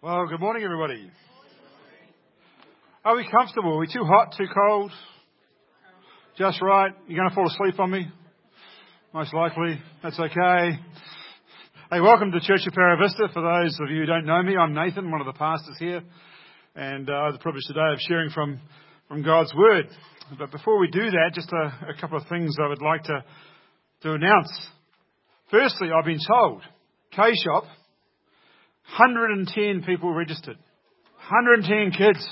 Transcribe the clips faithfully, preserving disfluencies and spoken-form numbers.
Well, good morning, everybody. Are we comfortable? Are we too hot, too cold? Just right? You're going to fall asleep on me? Most likely. That's okay. Hey, welcome to Church of Para Vista. For those of you who don't know me, I'm Nathan, one of the pastors here. And uh, I have the privilege today of sharing from, from God's Word. But before we do that, just a, a couple of things I would like to, to announce. Firstly, I've been told, K-Shop, one hundred ten people registered. one hundred ten kids.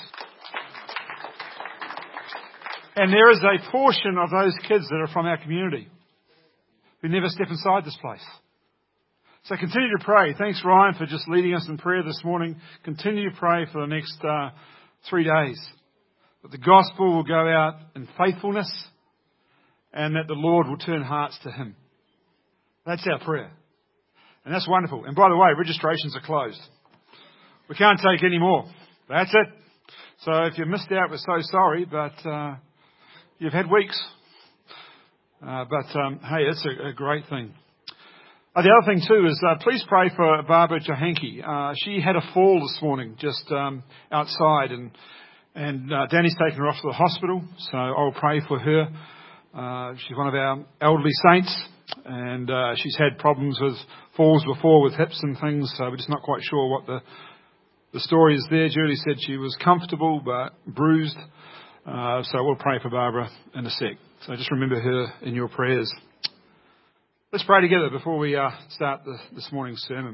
And there is a portion of those kids that are from our community who never step inside this place. So continue to pray. Thanks, Ryan, for just leading us in prayer this morning. Continue to pray for the next uh, three days. That the gospel will go out in faithfulness and that the Lord will turn hearts to Him. That's our prayer. And that's wonderful. And by the way, registrations are closed. We can't take any more. That's it. So if you missed out, we're so sorry, but uh, you've had weeks. Uh, but um, hey, it's a, a great thing. Uh, the other thing too is uh, please pray for Barbara Johanke. Uh, she had a fall this morning just um, outside, and and uh, Danny's taken her off to the hospital. So I'll pray for her. Uh, she's one of our elderly saints, and uh, she's had problems with falls before with hips and things. So we're just not quite sure what the the story is there. Julie said she was comfortable but bruised. Uh, so we'll pray for Barbara in a sec. So just remember her in your prayers. Let's pray together before we uh, start the, this morning's sermon.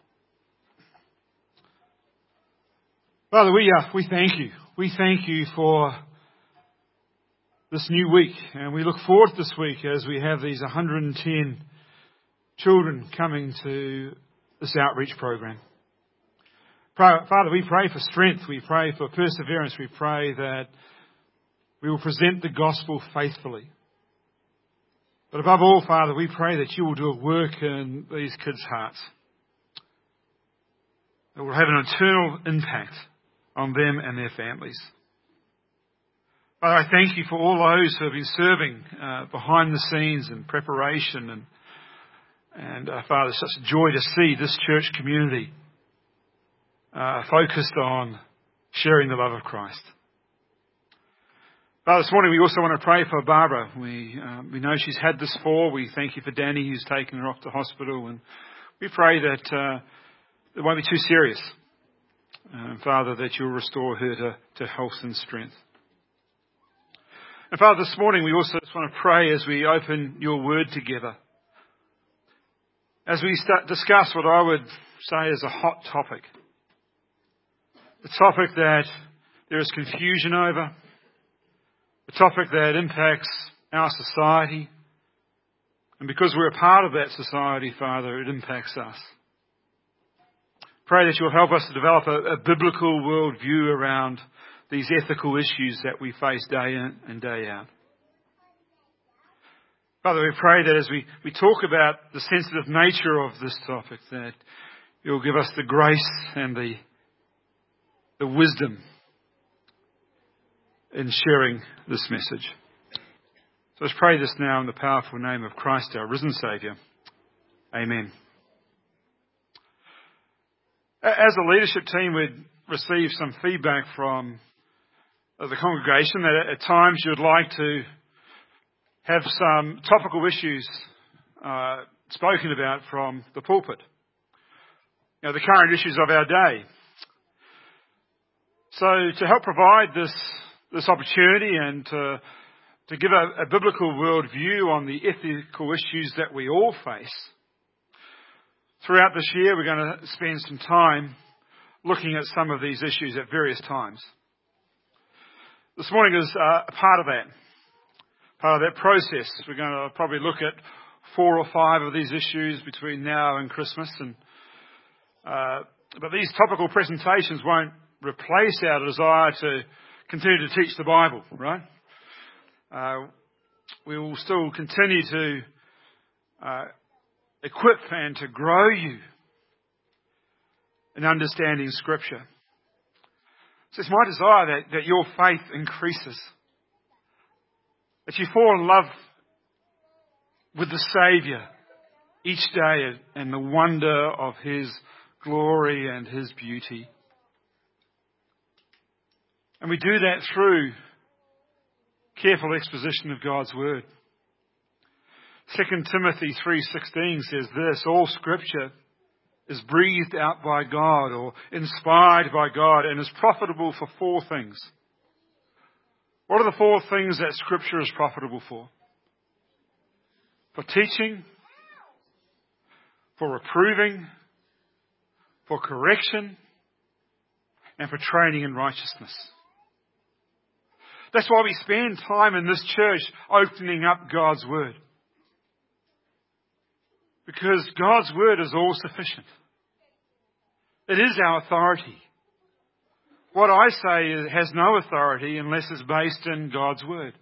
Father, we uh, we thank you. We thank you for this new week, and we look forward to this week as we have these one hundred ten children coming to this outreach program. Father, we pray for strength. We pray for perseverance. We pray that we will present the gospel faithfully. But above all, Father, we pray that you will do a work in these kids' hearts that will have an eternal impact on them and their families. Father, I thank you for all those who have been serving uh, behind the scenes in preparation. And, and uh, Father, it's such a joy to see this church community uh, focused on sharing the love of Christ. Father, this morning we also want to pray for Barbara. We uh, we know she's had this fall. We thank you for Danny who's taken her off to hospital. And we pray that uh, it won't be too serious. Uh, Father, that you'll restore her to, to health and strength. And Father, this morning we also just want to pray as we open your word together. As we start discuss what I would say is a hot topic. The topic that there is confusion over. A topic that impacts our society. And because we're a part of that society, Father, it impacts us. Pray that you'll help us to develop a, a biblical worldview around these ethical issues that we face day in and day out. Father, we pray that as we, we talk about the sensitive nature of this topic, that you'll give us the grace and the, the wisdom in sharing this message. So let's pray this now in the powerful name of Christ, our risen Saviour. Amen. As a leadership team, we'd received some feedback from the congregation that at times you'd like to have some topical issues uh, spoken about from the pulpit. You know, the current issues of our day. So to help provide this this opportunity and to, to give a, a biblical worldview on the ethical issues that we all face, throughout this year we're going to spend some time looking at some of these issues at various times. This morning is uh, a part of that, part of that process. We're going to probably look at four or five of these issues between now and Christmas. And uh, but these topical presentations won't replace our desire to continue to teach the Bible, right? Uh, we will still continue to uh, equip and to grow you in understanding Scripture. So it's my desire that, that your faith increases, that you fall in love with the Saviour each day and the wonder of His glory and His beauty. And we do that through careful exposition of God's Word. Second Timothy three sixteen says this, all Scripture is breathed out by God or inspired by God and is profitable for four things. What are the four things that Scripture is profitable for? For teaching, for reproving, for correction, and for training in righteousness. That's why we spend time in this church opening up God's Word. Because God's Word is all sufficient. It is our authority. What I say has no authority unless it's based in God's Word.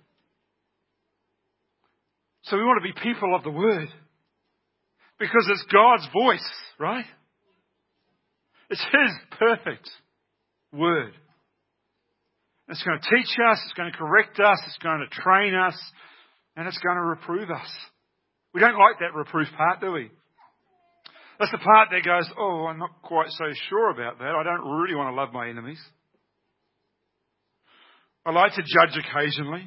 So we want to be people of the Word. Because it's God's voice, right? It's His perfect Word. It's going to teach us, it's going to correct us, it's going to train us, and it's going to reprove us. We don't like that reproof part, do we? That's the part that goes, oh, I'm not quite so sure about that. I don't really want to love my enemies. I like to judge occasionally.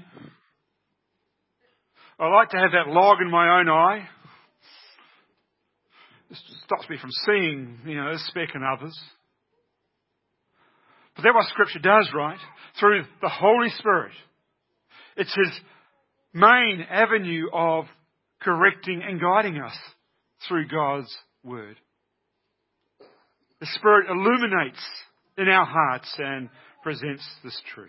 I like to have that log in my own eye. It stops me from seeing, you know, a speck in others. But that's what Scripture does, right? Through the Holy Spirit. It's His main avenue of correcting and guiding us through God's Word. The Spirit illuminates in our hearts and presents this truth.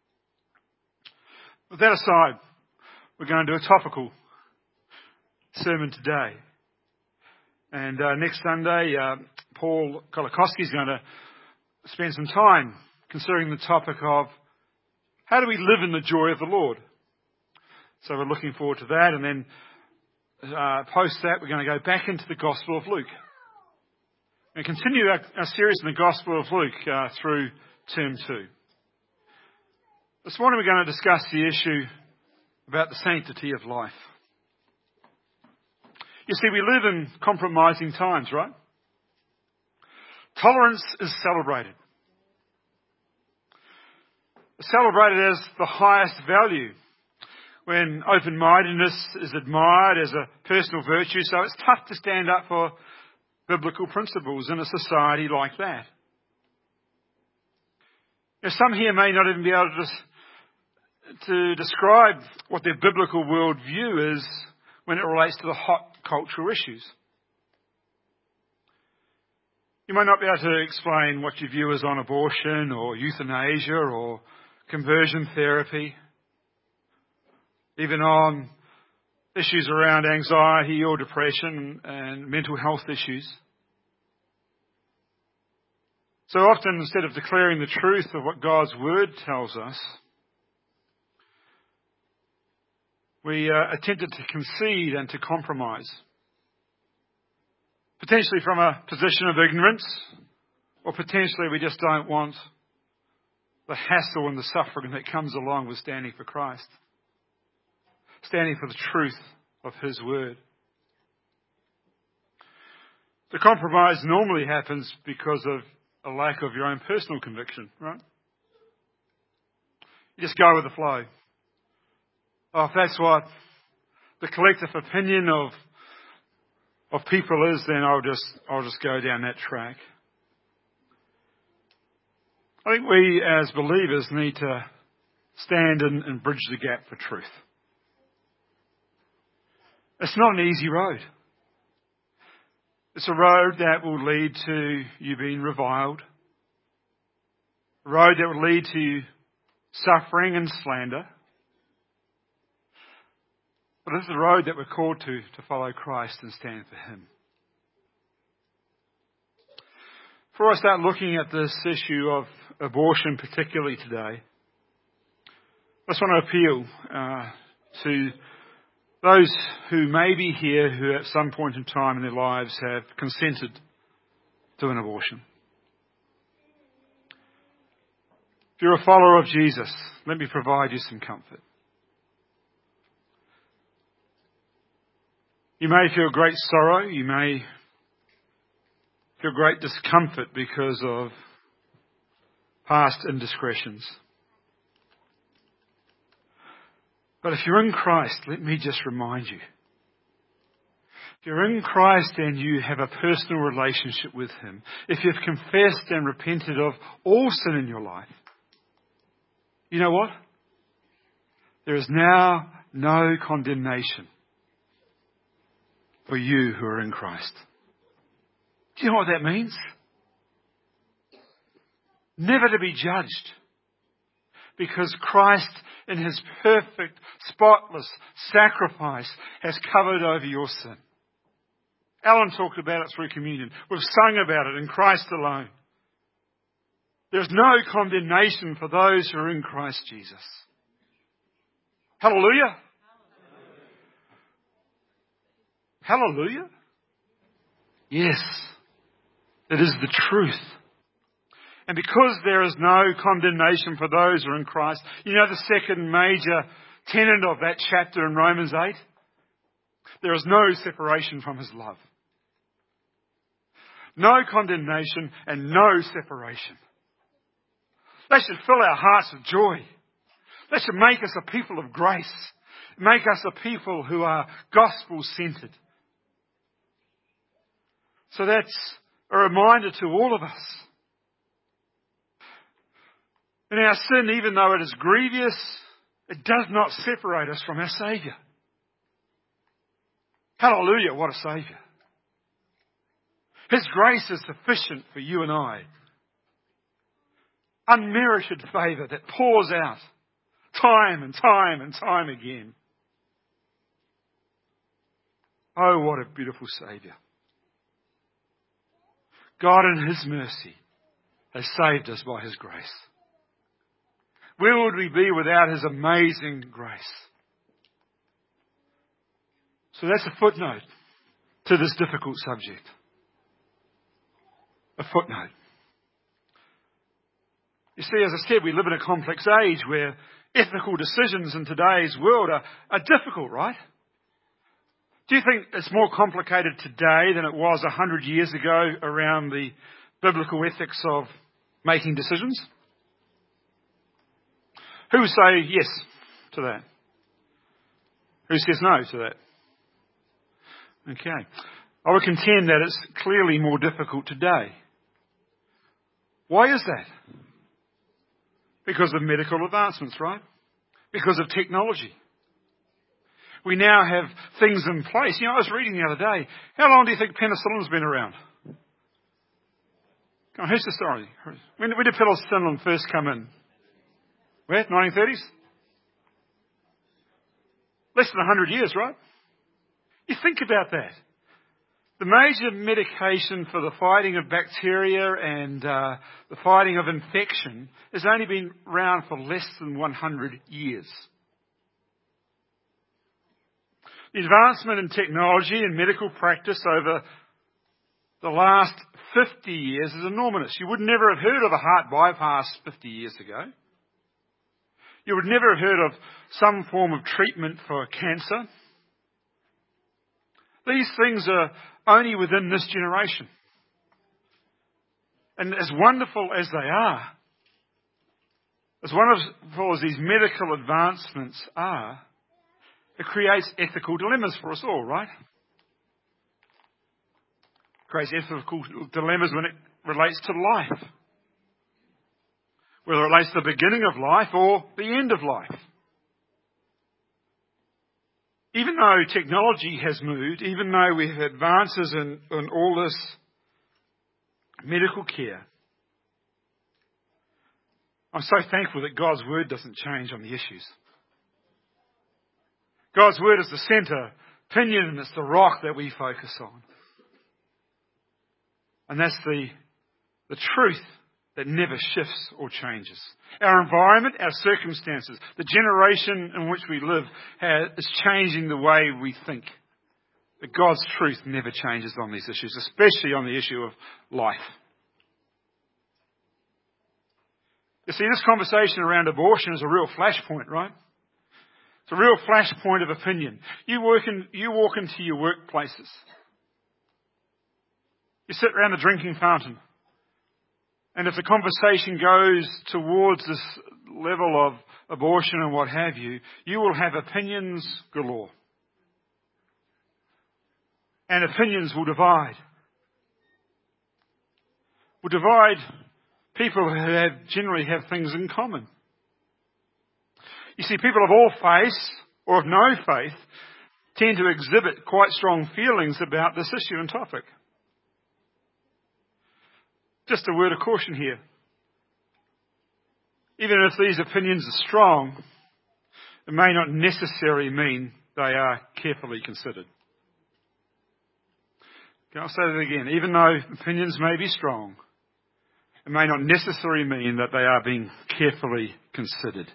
With that aside, we're going to do a topical sermon today. And uh, next Sunday, uh, Paul Kolakowski is going to spend some time considering the topic of how do we live in the joy of the Lord. So we're looking forward to that. And then uh, post that, we're going to go back into the Gospel of Luke. And continue our, our series in the Gospel of Luke uh, through term two. This morning we're going to discuss the issue about the sanctity of life. You see, we live in compromising times, right? Tolerance is celebrated. It's celebrated as the highest value when open-mindedness is admired as a personal virtue, so it's tough to stand up for biblical principles in a society like that. Now, some here may not even be able to, to describe what their biblical worldview is when it relates to the hot cultural issues. You might not be able to explain what your view is on abortion or euthanasia or conversion therapy, even on issues around anxiety or depression and mental health issues. So often, instead of declaring the truth of what God's Word tells us, we uh, attempted to concede and to compromise. Potentially from a position of ignorance, or potentially we just don't want the hassle and the suffering that comes along with standing for Christ. Standing for the truth of His Word. The compromise normally happens because of a lack of your own personal conviction, right? You just go with the flow. Oh, if that's what the collective opinion of of people is, then I'll just I'll just go down that track. I think we as believers need to stand and, and bridge the gap for truth. It's not an easy road. It's a road that will lead to you being reviled. A road that will lead to suffering and slander. But it's the road that we're called to, to follow Christ and stand for Him. Before I start looking at this issue of abortion particularly today, I just want to appeal uh, to those who may be here who at some point in time in their lives have consented to an abortion. If you're a follower of Jesus, let me provide you some comfort. You may feel great sorrow. You may feel great discomfort because of past indiscretions. But if you're in Christ, let me just remind you. If you're in Christ and you have a personal relationship with Him, if you've confessed and repented of all sin in your life, you know what? There is now no condemnation for you who are in Christ. Do you know what that means? Never to be judged. Because Christ, in His perfect, spotless sacrifice, has covered over your sin. Alan talked about it through communion. We've sung about it in Christ alone. There's no condemnation for those who are in Christ Jesus. Hallelujah. Hallelujah. Yes, it is the truth. And because there is no condemnation for those who are in Christ, you know the second major tenet of that chapter in Romans eight? There is no separation from His love. No condemnation and no separation. That should fill our hearts with joy. That should make us a people of grace. Make us a people who are gospel-centered. So that's a reminder to all of us. In our sin, even though it is grievous, it does not separate us from our Saviour. Hallelujah, what a Saviour. His grace is sufficient for you and I. Unmerited favour that pours out time and time and time again. Oh, what a beautiful Saviour. God in His mercy has saved us by His grace. Where would we be without His amazing grace? So that's a footnote to this difficult subject. A footnote. You see, as I said, we live in a complex age where ethical decisions in today's world are, are difficult, right? Do you think it's more complicated today than it was a hundred years ago around the biblical ethics of making decisions? Who would say yes to that? Who says no to that? Okay. I would contend that it's clearly more difficult today. Why is that? Because of medical advancements, right? Because of technology. We now have things in place. You know, I was reading the other day. How long do you think penicillin's been around? Come on, who's the story? When, when did penicillin first come in? Where? nineteen thirties? Less than one hundred years, right? You think about that. The major medication for the fighting of bacteria and uh, the fighting of infection has only been around for less than one hundred years. The advancement in technology and medical practice over the last fifty years is enormous. You would never have heard of a heart bypass fifty years ago. You would never have heard of some form of treatment for cancer. These things are only within this generation. And as wonderful as they are, as wonderful as these medical advancements are, it creates ethical dilemmas for us all, right? It creates ethical dilemmas when it relates to life. Whether it relates to the beginning of life or the end of life. Even though technology has moved, even though we have advances in, in all this medical care, I'm so thankful that God's Word doesn't change on the issues. God's Word is the centre opinion and it's the rock that we focus on. And that's the, the truth that never shifts or changes. Our environment, our circumstances, the generation in which we live has, is changing the way we think. But God's truth never changes on these issues, especially on the issue of life. You see, this conversation around abortion is a real flashpoint, right? It's a real flashpoint of opinion. You, work in, you walk into your workplaces. You sit around a drinking fountain. And if the conversation goes towards this level of abortion and what have you, you will have opinions galore. And opinions will divide. Will divide people who have, generally have things in common. You see, people of all faiths, or of no faith, tend to exhibit quite strong feelings about this issue and topic. Just a word of caution here. Even if these opinions are strong, it may not necessarily mean they are carefully considered. Okay, I'll say that again. Even though opinions may be strong, it may not necessarily mean that they are being carefully considered.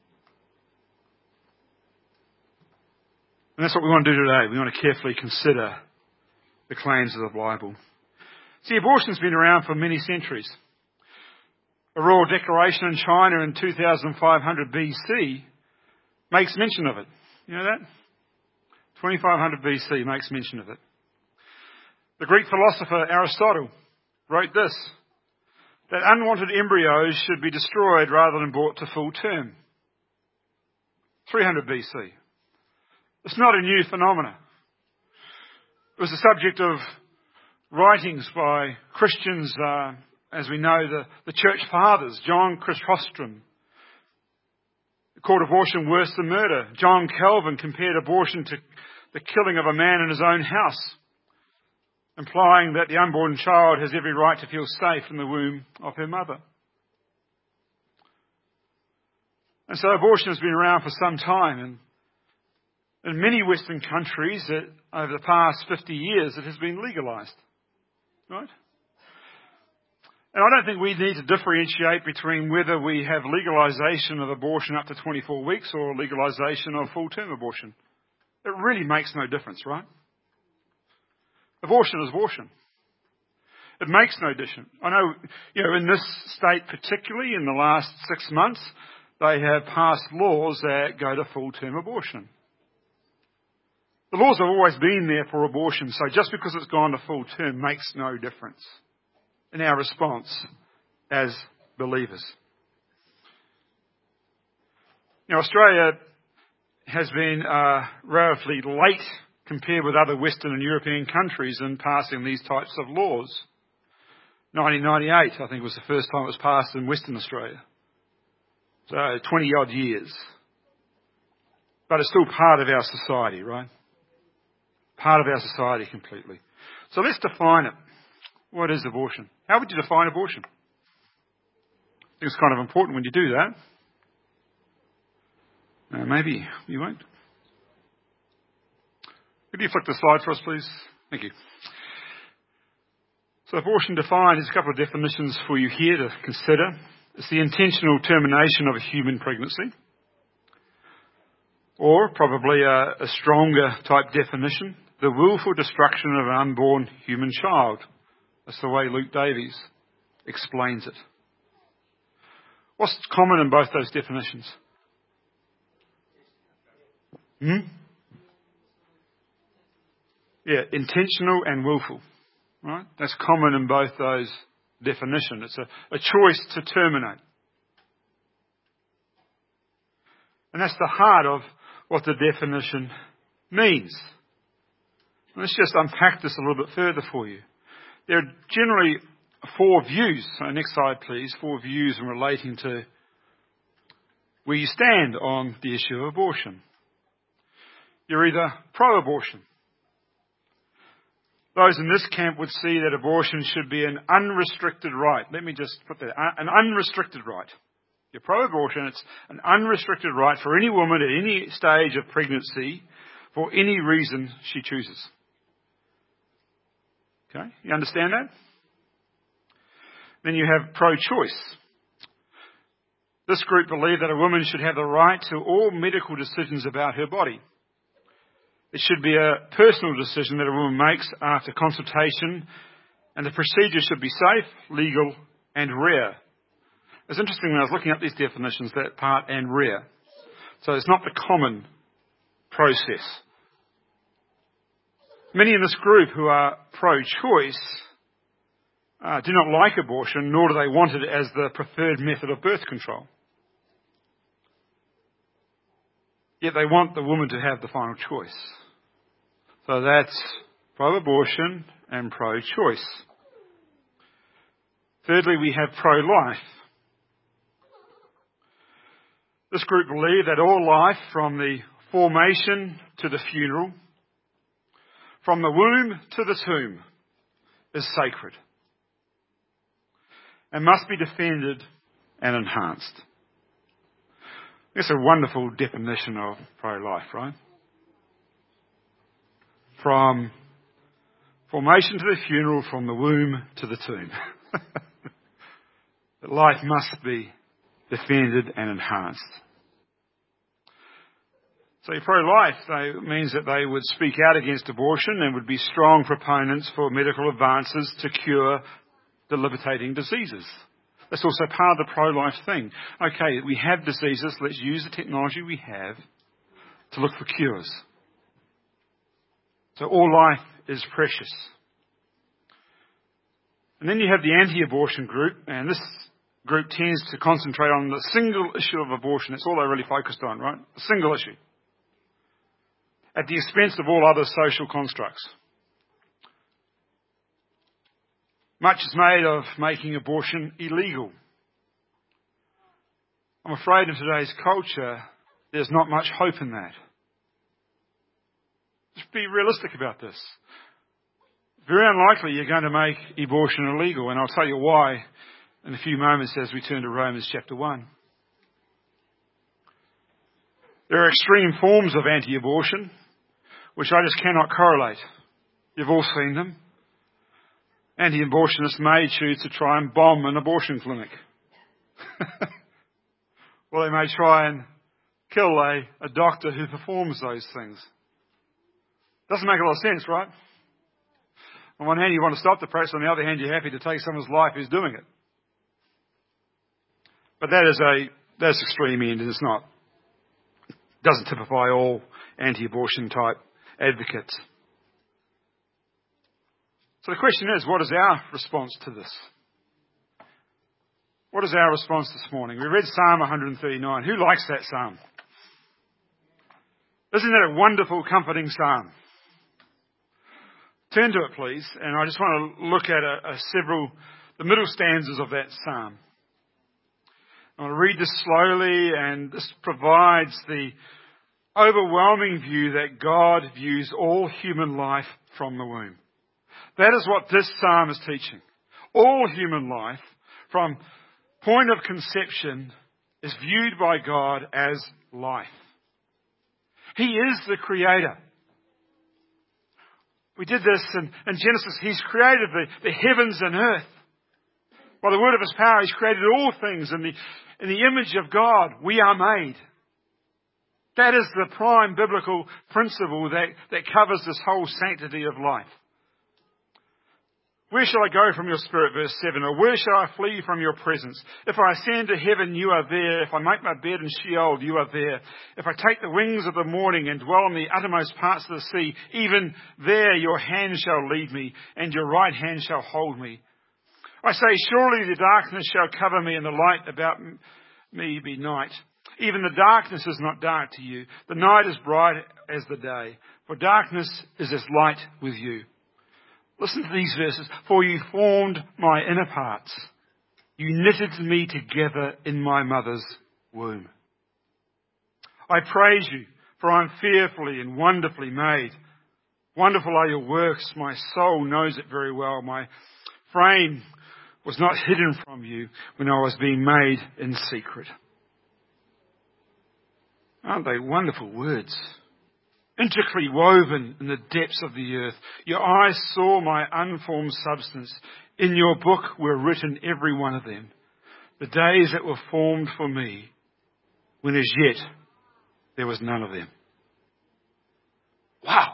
And that's what we want to do today. We want to carefully consider the claims of the Bible. See, abortion's been around for many centuries. A royal declaration in China in two thousand five hundred B C makes mention of it. You know that? twenty-five hundred B C makes mention of it. The Greek philosopher Aristotle wrote this, that unwanted embryos should be destroyed rather than brought to full term. three hundred B C. It's not a new phenomenon. It was the subject of writings by Christians, uh, as we know, the, the church fathers, John Chrysostom, called abortion worse than murder. John Calvin compared abortion to the killing of a man in his own house, implying that the unborn child has every right to feel safe in the womb of her mother. And so abortion has been around for some time, and in many Western countries, it, over the past fifty years, it has been legalised. Right? And I don't think we need to differentiate between whether we have legalisation of abortion up to twenty-four weeks or legalisation of full-term abortion. It really makes no difference, right? Abortion is abortion. It makes no difference. I know, you know, in this state particularly, in the last six months, they have passed laws that go to full-term abortion. The laws have always been there for abortion, so just because it's gone to full term makes no difference in our response as believers. Now, Australia has been uh, relatively late compared with other Western and European countries in passing these types of laws. nineteen ninety-eight, I think, was the first time it was passed in Western Australia. So twenty-odd years. But it's still part of our society, right? Part of our society completely. So let's define it. What is abortion? How would you define abortion? I think it's kind of important when you do that. Uh, maybe you won't. Could you flick the slide for us, please? Thank you. So abortion defined is a couple of definitions for you here to consider. It's the intentional termination of a human pregnancy. Or probably a, a stronger type definition, the willful destruction of an unborn human child. That's the way Luke Davies explains it. What's common in both those definitions? Hmm? Yeah, intentional and willful. Right? That's common in both those definitions. It's a, a choice to terminate. And that's the heart of what the definition means. Let's just unpack this a little bit further for you. There are generally four views. So next slide, please. Four views in relating to where you stand on the issue of abortion. You're either pro-abortion. Those in this camp would see that abortion should be an unrestricted right. Let me just put that. An unrestricted right. You're pro-abortion. It's an unrestricted right for any woman at any stage of pregnancy for any reason she chooses. Okay, you understand that? Then you have pro-choice. This group believe that a woman should have the right to all medical decisions about her body. It should be a personal decision that a woman makes after consultation, and the procedure should be safe, legal, and rare. It's interesting when I was looking up these definitions, that part and rare. So it's not the common process. Many in this group who are pro-choice uh, do not like abortion, nor do they want it as the preferred method of birth control. Yet they want the woman to have the final choice. So that's pro-abortion and pro-choice. Thirdly, we have pro-life. This group believe that all life, from the formation to the funeral, from the womb to the tomb, is sacred and must be defended and enhanced. That's a wonderful definition of pro-life, right? From formation to the funeral, from the womb to the tomb. That life must be defended and enhanced. So pro-life they, means that they would speak out against abortion and would be strong proponents for medical advances to cure debilitating diseases. That's also part of the pro-life thing. Okay, we have diseases, let's use the technology we have to look for cures. So all life is precious. And then you have the anti-abortion group, and this group tends to concentrate on the single issue of abortion. That's all they're really focused on, right? A single issue. At the expense of all other social constructs. Much is made of making abortion illegal. I'm afraid in today's culture, there's not much hope in that. Just be realistic about this. Very unlikely you're going to make abortion illegal, and I'll tell you why in a few moments as we turn to Romans chapter one. There are extreme forms of anti-abortion, which I just cannot correlate. You've all seen them. Anti-abortionists may choose to try and bomb an abortion clinic. Or they may try and kill a, a doctor who performs those things. Doesn't make a lot of sense, right? On one hand, you want to stop the practice. On the other hand, you're happy to take someone's life who's doing it. But that is a that's extreme end, and it's not. Doesn't typify all anti-abortion type advocates. So the question is, what is our response to this? What is our response this morning? We read Psalm one thirty-nine. Who likes that psalm? Isn't that a wonderful, comforting psalm? Turn to it, please, and I just want to look at a, a several, the middle stanzas of that psalm. I want to read this slowly, and this provides the overwhelming view that God views all human life from the womb. That is what this psalm is teaching. All human life, from point of conception, is viewed by God as life. He is the creator. We did this in, in Genesis. He's created the, the heavens and earth. By the word of His power, He's created all things. In the, in the image of God, we are made. That is the prime biblical principle that, that covers this whole sanctity of life. Where shall I go from your spirit, verse seven, or where shall I flee from your presence? If I ascend to heaven, you are there. If I make my bed in Sheol, you are there. If I take the wings of the morning and dwell in the uttermost parts of the sea, even there your hand shall lead me, and your right hand shall hold me. I say, surely the darkness shall cover me, and the light about me be night. Even the darkness is not dark to you. The night is bright as the day, for darkness is as light with you. Listen to these verses. For you formed my inner parts. You knitted me together in my mother's womb. I praise you, for I am fearfully and wonderfully made. Wonderful are your works. My soul knows it very well. My frame was not hidden from you when I was being made in secret. Aren't they wonderful words? Intricately woven in the depths of the earth. Your eyes saw my unformed substance. In your book were written every one of them. The days that were formed for me, when as yet there was none of them. Wow.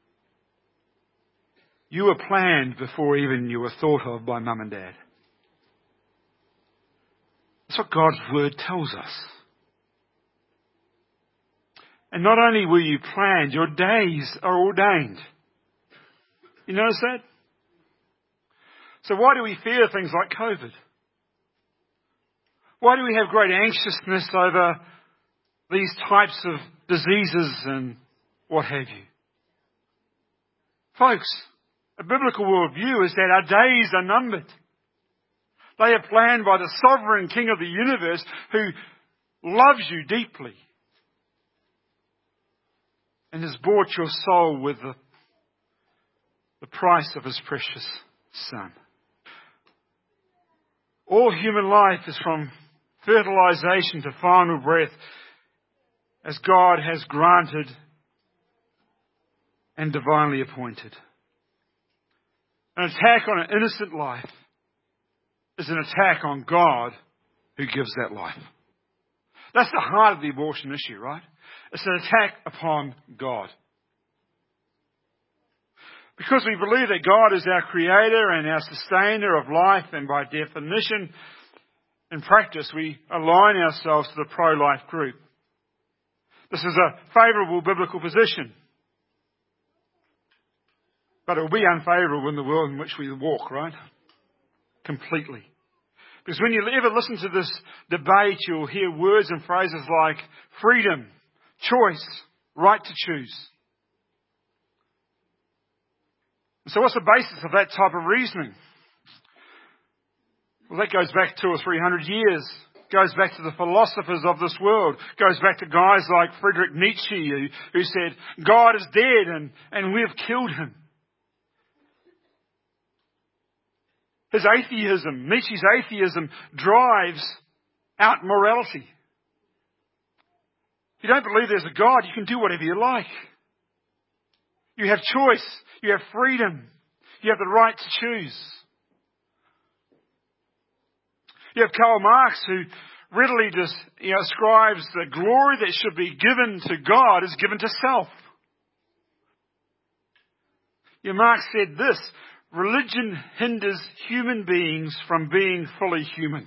You were planned before even you were thought of by mum and dad. That's what God's word tells us. And not only were you planned, your days are ordained. You notice that? So why do we fear things like COVID? Why do we have great anxiousness over these types of diseases and what have you. Folks, a biblical worldview is that our days are numbered. They are planned by the sovereign King of the universe who loves you deeply and has bought your soul with the, the price of His precious Son. All human life is from fertilization to final breath, as God has granted and divinely appointed. An attack on an innocent life is an attack on God who gives that life. That's the heart of the abortion issue, right? It's an attack upon God. Because we believe that God is our creator and our sustainer of life, and by definition, in practice, we align ourselves to the pro-life group. This is a favourable biblical position. But it will be unfavourable in the world in which we walk, right? Completely. Because when you ever listen to this debate, you'll hear words and phrases like freedom, choice, right to choose. So what's the basis of that type of reasoning? Well, that goes back two or three hundred years. Goes back to the philosophers of this world. Goes back to guys like Friedrich Nietzsche who, who said, God is dead and, and we've killed him. His atheism, Nietzsche's atheism, drives out morality. If you don't believe there's a God, you can do whatever you like. You have choice. You have freedom. You have the right to choose. You have Karl Marx, who readily just, you know, ascribes the glory that should be given to God is given to self. You know, Marx said this, religion hinders human beings from being fully human.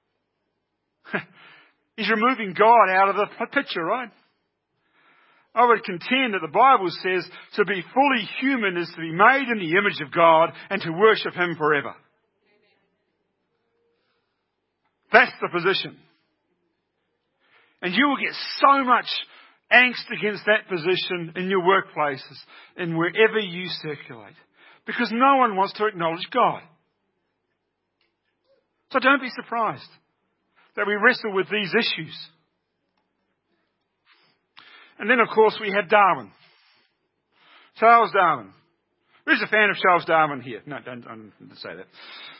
He's removing God out of the picture, right? I would contend that the Bible says to be fully human is to be made in the image of God and to worship Him forever. That's the position. And you will get so much angst against that position in your workplaces and wherever you circulate. Because no one wants to acknowledge God. So don't be surprised that we wrestle with these issues. And then, of course, we have Darwin. Charles Darwin. Who's a fan of Charles Darwin here? No, don't, don't say that.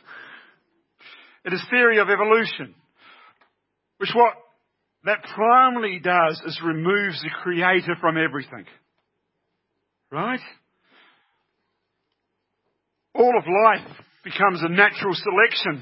It is theory of evolution, which what that primarily does is removes the creator from everything. Right? All of life becomes a natural selection.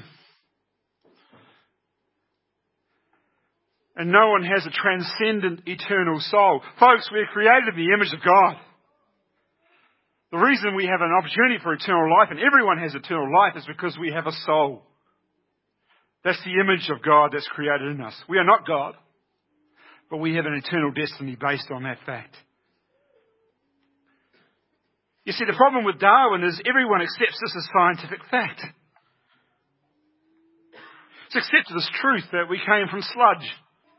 And no one has a transcendent eternal soul. Folks, we are created in the image of God. The reason we have an opportunity for eternal life, and everyone has eternal life, is because we have a soul. That's the image of God that's created in us. We are not God, but we have an eternal destiny based on that fact. You see, the problem with Darwin is everyone accepts this as scientific fact. It's accepted as truth that we came from sludge.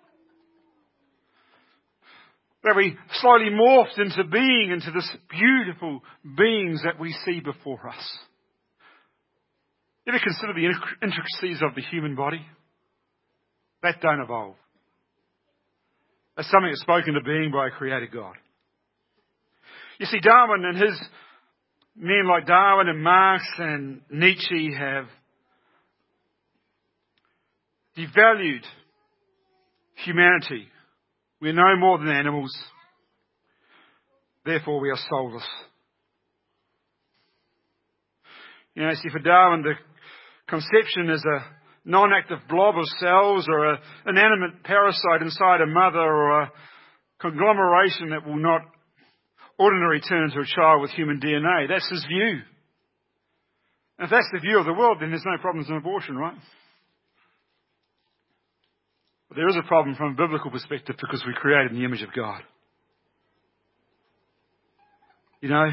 That we slowly morphed into being, into this beautiful beings that we see before us. You ever consider the intricacies of the human body? That don't evolve. That's something that's spoken to being by a creator God. You see, Darwin and his men like Darwin and Marx and Nietzsche have devalued humanity. We are no more than animals. Therefore, we are soulless. You know, see, for Darwin, the conception is a non-active blob of cells or an inanimate parasite inside a mother or a conglomeration that will not ordinarily turn into a child with human D N A. That's his view. And if that's the view of the world, then there's no problems in abortion, right? But there is a problem from a biblical perspective because we're created in the image of God. You know,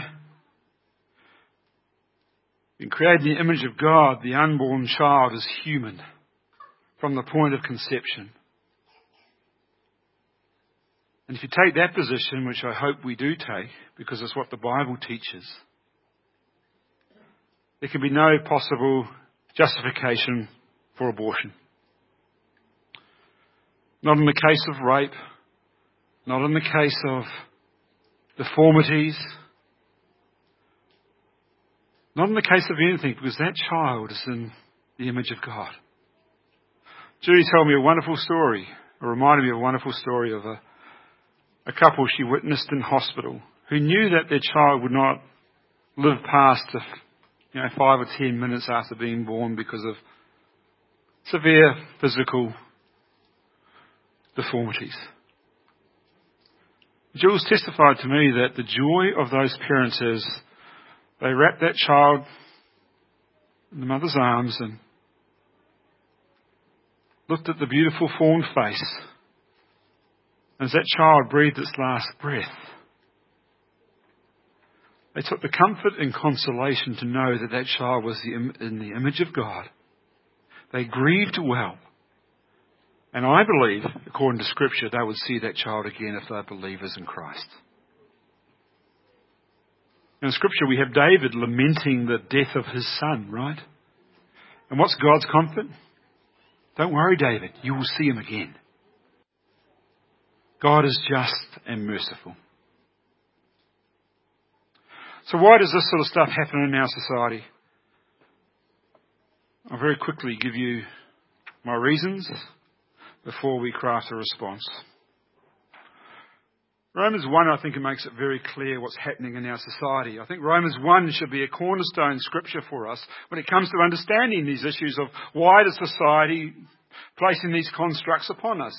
being created in the image of God, the unborn child is human from the point of conception. And if you take that position, which I hope we do take, because it's what the Bible teaches, there can be no possible justification for abortion. Not in the case of rape, not in the case of deformities, not in the case of anything, because that child is in the image of God. Judy told me a wonderful story, or reminded me of a wonderful story of a, a couple she witnessed in hospital who knew that their child would not live past the, you know, five or ten minutes after being born because of severe physical deformities. Jules testified to me that the joy of those parents is they wrapped that child in the mother's arms and looked at the beautiful formed face. As that child breathed its last breath, they took the comfort and consolation to know that that child was the im- in the image of God. They grieved well. And I believe, according to Scripture, they would see that child again if they're believers in Christ. In Scripture, we have David lamenting the death of his son, right? And what's God's comfort? Don't worry, David, you will see him again. God is just and merciful. So why does this sort of stuff happen in our society? I'll very quickly give you my reasons before we craft a response. Romans one, I think it makes it very clear what's happening in our society. I think Romans one should be a cornerstone scripture for us when it comes to understanding these issues of why does society placing these constructs upon us.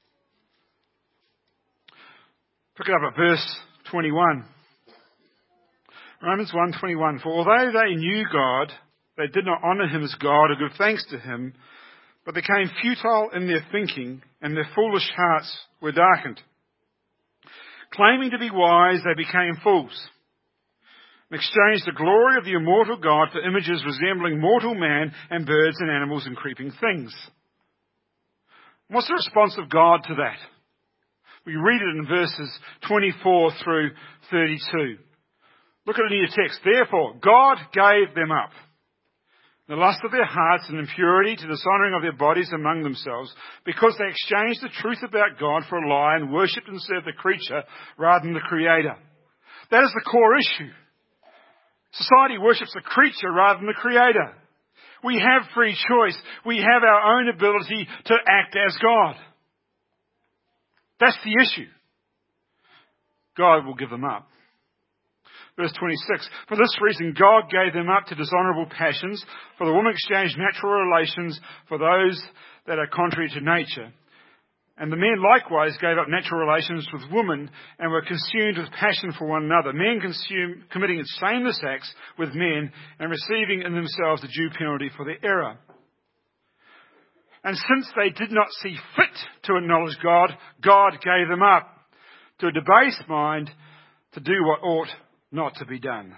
Pick it up at verse twenty-one. Romans one twenty-one. For although they knew God, they did not honour him as God or give thanks to him, but they became futile in their thinking, and their foolish hearts were darkened. Claiming to be wise, they became fools, and exchanged the glory of the immortal God for images resembling mortal man and birds and animals and creeping things. What's the response of God to that? We read it in verses twenty-four through thirty-two. Look at it in your text. Therefore, God gave them up, the lust of their hearts and impurity to dishonouring of their bodies among themselves, because they exchanged the truth about God for a lie and worshipped and served the creature rather than the Creator. That is the core issue. Society worships the creature rather than the Creator. We have free choice. We have our own ability to act as God. That's the issue. God will give them up. Verse twenty-six, for this reason God gave them up to dishonourable passions, for the woman exchanged natural relations for those that are contrary to nature. And the men likewise gave up natural relations with women and were consumed with passion for one another. Men consume, committing shameless acts with men and receiving in themselves the due penalty for their error. And since they did not see fit to acknowledge God, God gave them up to a debased mind to do what ought not to be done.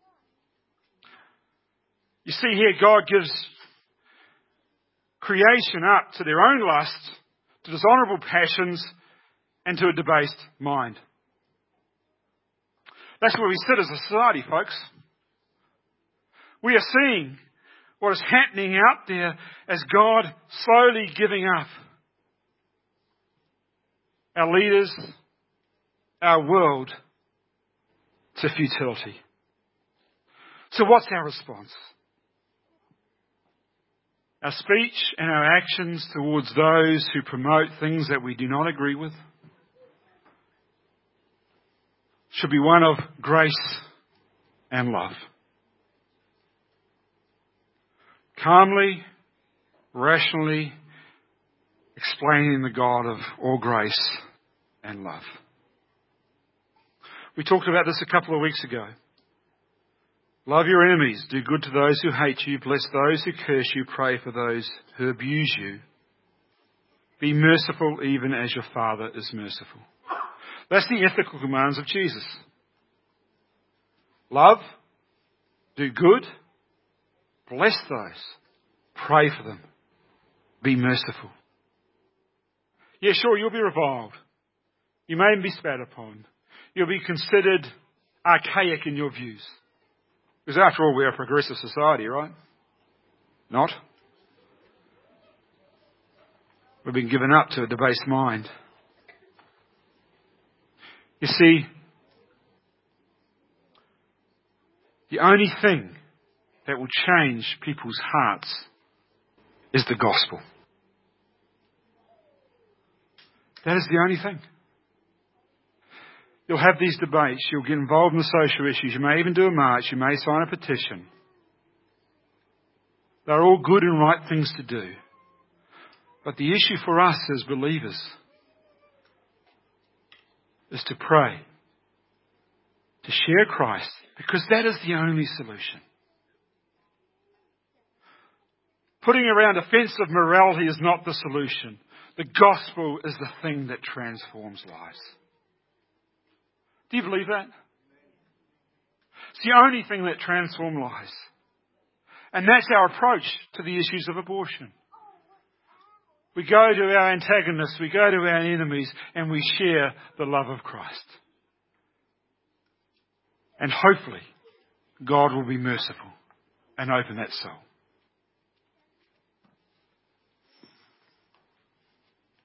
You see here, God gives creation up to their own lusts, to dishonourable passions, and to a debased mind. That's where we sit as a society, folks. We are seeing what is happening out there as God slowly giving up our leaders, our world, to futility. So what's our response? Our speech and our actions towards those who promote things that we do not agree with should be one of grace and love. Calmly, rationally explaining the God of all grace and love. We talked about this a couple of weeks ago. Love your enemies. Do good to those who hate you. Bless those who curse you. Pray for those who abuse you. Be merciful even as your Father is merciful. That's the ethical commands of Jesus. Love. Do good. Bless those. Pray for them. Be merciful. Yeah, sure, you'll be reviled. You may even be spat upon. You'll be considered archaic in your views. Because after all, we're a progressive society, right? Not. We've been given up to a debased mind. You see, the only thing that will change people's hearts is the gospel. That is the only thing. You'll have these debates, you'll get involved in the social issues, you may even do a march, you may sign a petition. They're all good and right things to do. But the issue for us as believers is to pray, to share Christ, because that is the only solution. Putting around offensive morality is not the solution. The gospel is the thing that transforms lives. Do you believe that? It's the only thing that transforms lives. And that's our approach to the issues of abortion. We go to our antagonists, we go to our enemies, and we share the love of Christ. And hopefully, God will be merciful and open that soul.